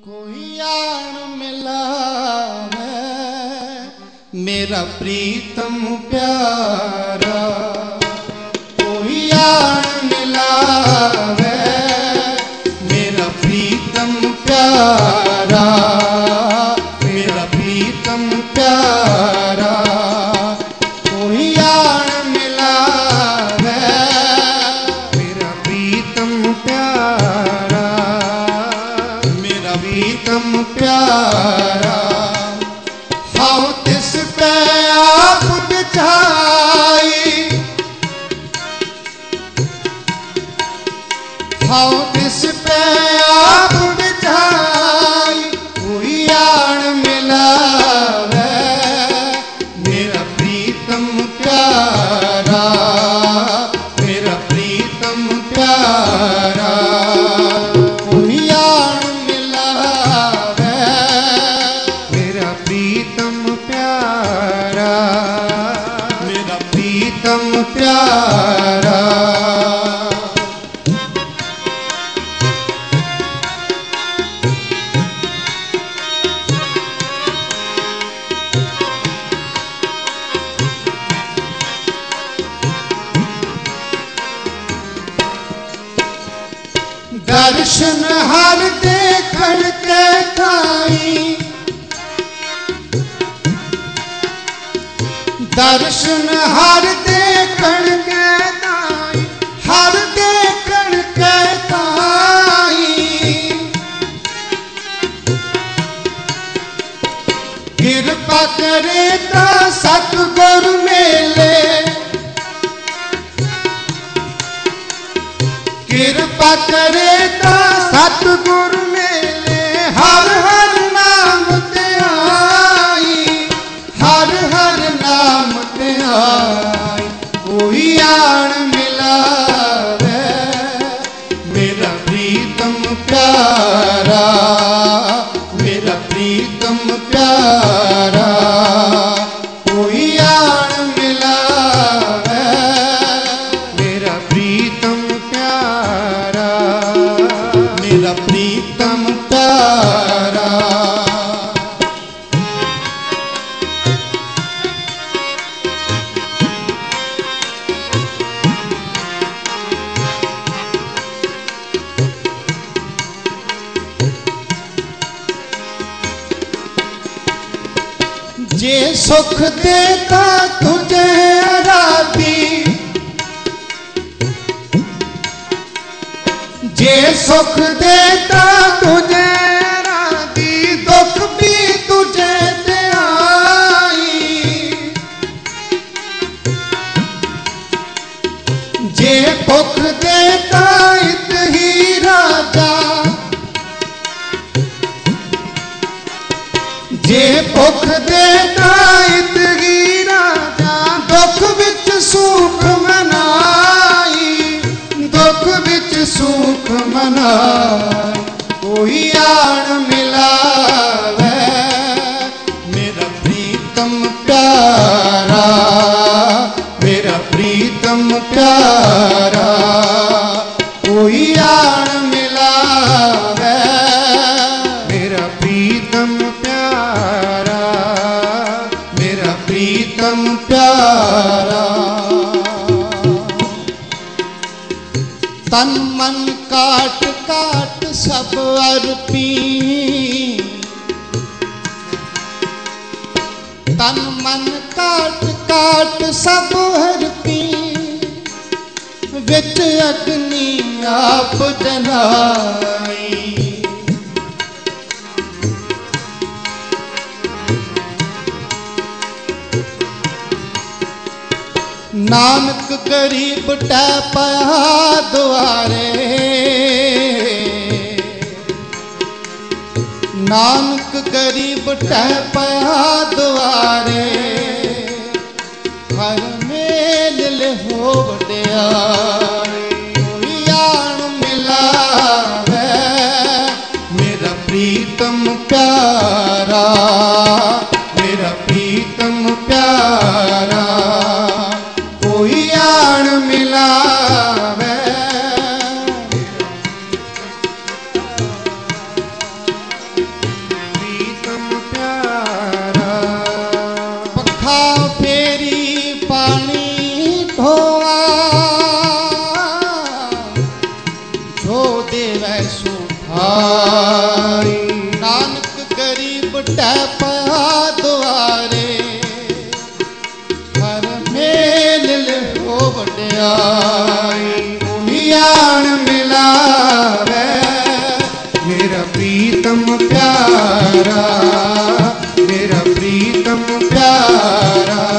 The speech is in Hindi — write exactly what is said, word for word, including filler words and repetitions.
कोई आन मिलावे मेरा प्रीतम प्यारा, कोई आन मिलावे मेरा प्रीतम प्यारा, मेरा प्रीतम प्यारा, कोई आन मिलावे मेरा प्रीतम प्यारा, मेरा प्रीतम प्यारा। हाँ तिस पे आप बिछाई, हाँ तिस पे आप बिछाई, कोई आन मिलावे मेरा प्रीतम प्यारा, मेरा प्रीतम प्यारा, कोई आन मिलावे मेरा प्रीतम प्यारा, मेरा प्रीतम प्यारा। दर्शन हर देखण के थाई, दर्शन हर देखण के थाई, हर देखण के थाई, कृपा करे ता सतगुर मेले, कृपा करे ता सतगुर मेले, हर हर नाम ते आई, हर हर नाम ते आई, कोई आन मिलावे मेरा प्रीतम प्यारा, मेरा प्रीतम प्यारा, कोई आन मिलावे मेरा प्रीतम प्यारा, मेरा प्रीतम प्यारा। जे सुख देता तुझे आराधी, जे सुख देता तुझे आराधी, दुख भी तुझे ते आई, जे भुख देता इत ही राजा, जे भुख देता इत ही राजा, दुख विच सुख मनाई, दुख विच सुख मनाई, कोई आन मिलावे मेरा प्रीतम प्यारा, मेरा प्रीतम प्यारा, कोई आन मिलावे मेरा प्रीतम प्यारा, मेरा प्रीतम प्यारा। तन मन काट काट सब अर्पी, तन मन काट काट सब अर्पी, विच अग्नि आप जलाई, नानक गरीब टै पया दुआरे, नानक गरीब टै पया दुआरे, हर मेल ले हो वड्यारे, कोई आन मिलावे मेरा प्रीतम प्यारा, मेरा प्रीतम प्यारा, कोई आन मिलावे कै पा द्वारे हर मेल हो वड्याई उहियान मिलावे मेरा प्रीतम प्यारा मेरा प्रीतम प्यारा